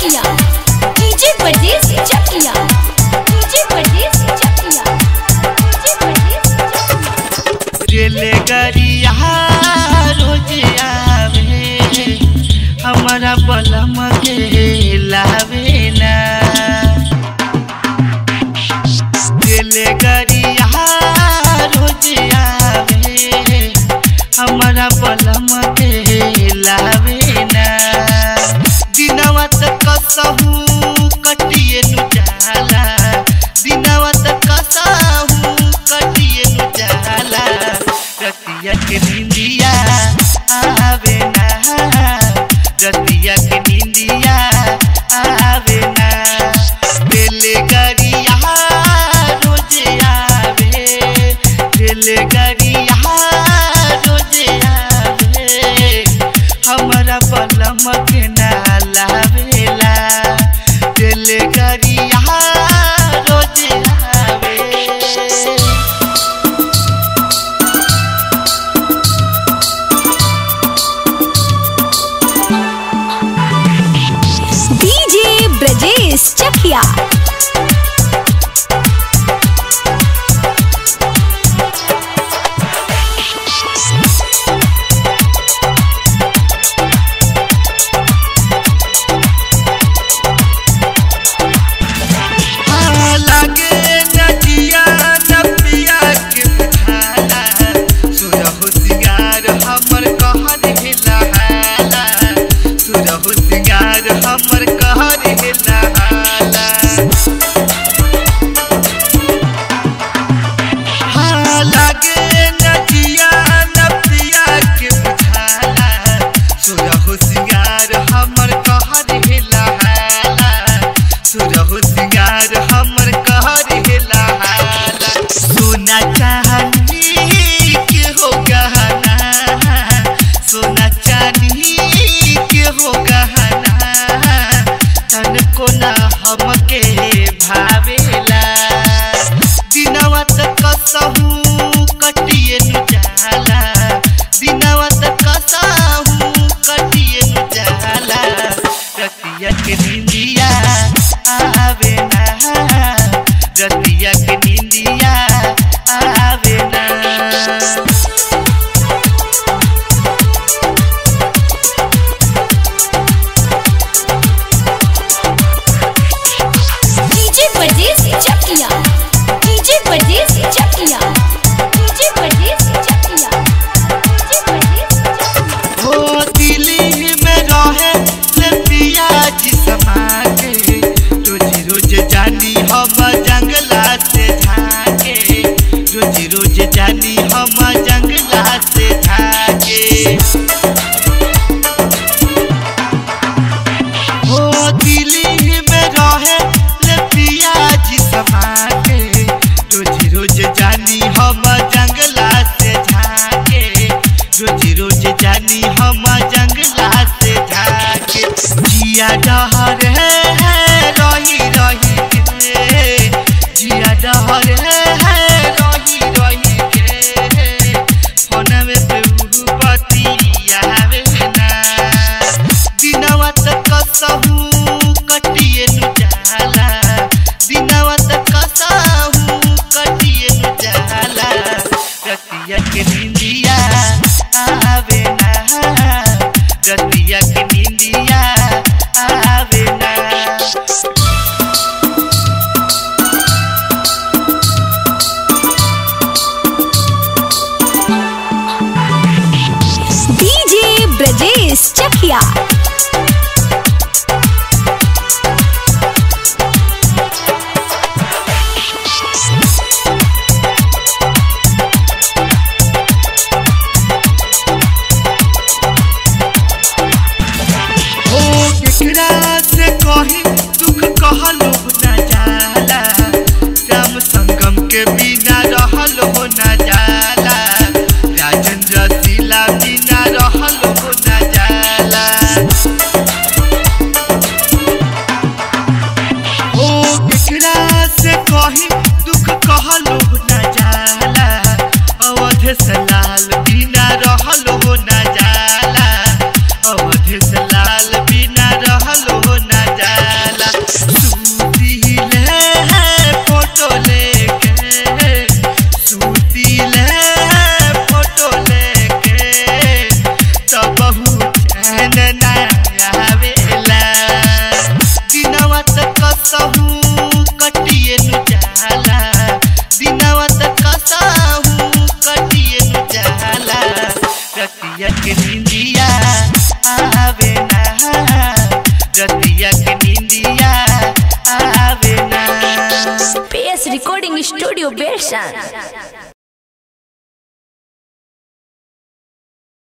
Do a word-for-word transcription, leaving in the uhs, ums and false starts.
चकिया DJ परदेस चकिया DJ परदेस चकिया DJ परदेस रेलगाड़िया रोज आवे हमारा बलम के लावे ना रेलगाड़िया रोज आवे हमारा बलम के लावे ना दिनवा तक कसहू कटिए नु जाला दिनवा तक कसहू कटिए नु जाला रतिया के निंदिया आवे ना रतिया के निंदिया आवे ना रेलगाड़िया रोज आवे रेलगाड़िया रोज आवे हमारा बलम के ना लावेला रेलगाड़िया रोज आवे डीजे ब्रजेश चकिया हमर कहर हिला हाँ लागे नदिया नदिया के बुझाला सुरहु सिंगार हमर कहर हिला सुरहु सिंगार हमर कहर हिला सोना चांदी के हो गहना सोना चांदी के हो गहना को ना हमके भावेला दिनवा तक कसहू कटिए नु जाला दिनवा तक कसहू कटिए नु जाला रतिया के निंदिया आवे ना रतिया के निंदिया आवे ना चकिया डीजे परदेस चकिया डीजे परदेस चकिया डीजे परदेस हो दिल्ली में रहे ले पिया जी समा के रोज रोज जानी हम जंगला से झाके रोज रोज जानी हम जंगला से झाके हो दिल्ली में रहे ले पिया जी समा के रोज रोज जानी हम जंगला से झाके रोज रोज जानी हम जंगला से झाके जिया डहर है रही रही के जिया डहर है रही रही के फोन में पे उरुपति आवे ना दिनवा तक कसहू कटिए नु जाला दिनवा तक कसहू कटिए नु जाला रतिया के निंदिया आवे ना रतिया के निंदिया आवे ना डीजे ब्रजेश चकिया केकरा से कही दुख कहलो न जाला श्याम संगम के बिना रहलो न जाला राजेंद्र सिला बिना रहलो न जाला Production.